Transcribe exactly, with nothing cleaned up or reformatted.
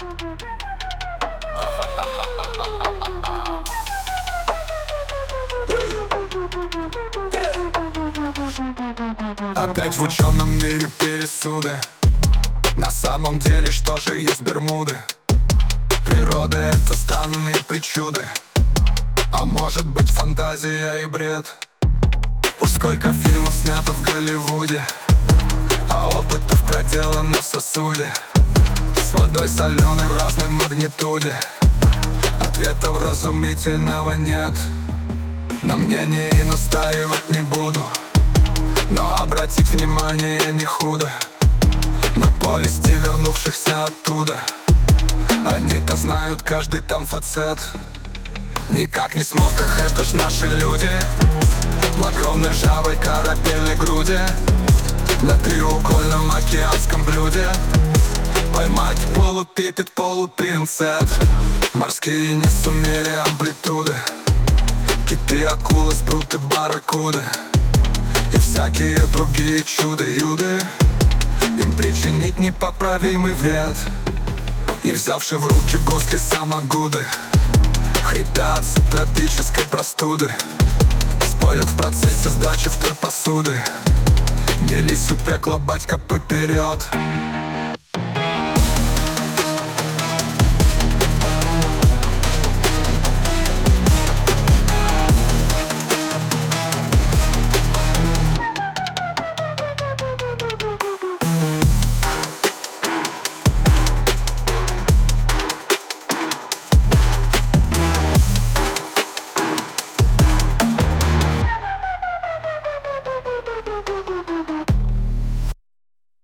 Опять в ученом мире пересуды. На самом деле, что же есть Бермуды? Природа — это странные причуды. А может быть, фантазия и бред? Уж сколько фильмов снято в Голливуде, а опытов проделано в сосуде. С водой соленой в разной магнитуде. Ответа вразумительного нет. На мнение и настаивать не буду, но обратить внимание не худо на повести вернувшихся оттуда. Они-то знают каждый там фацет. Никак не смог, как это ж наши люди в огромной ржавой корабельной груди на треугольном океанском блюде. Поймать полупипед, полупинцет. Морские не сумели амплитуды. Киты, акулы, спруты, барракуды и всякие другие чудо-юды. Им причинить непоправимый вред. И взявши в руки гусли самогуды хрипят от тропической простуды. Спорят в процессе сдачи втор посуды. Делись у пекла, батька, поперед.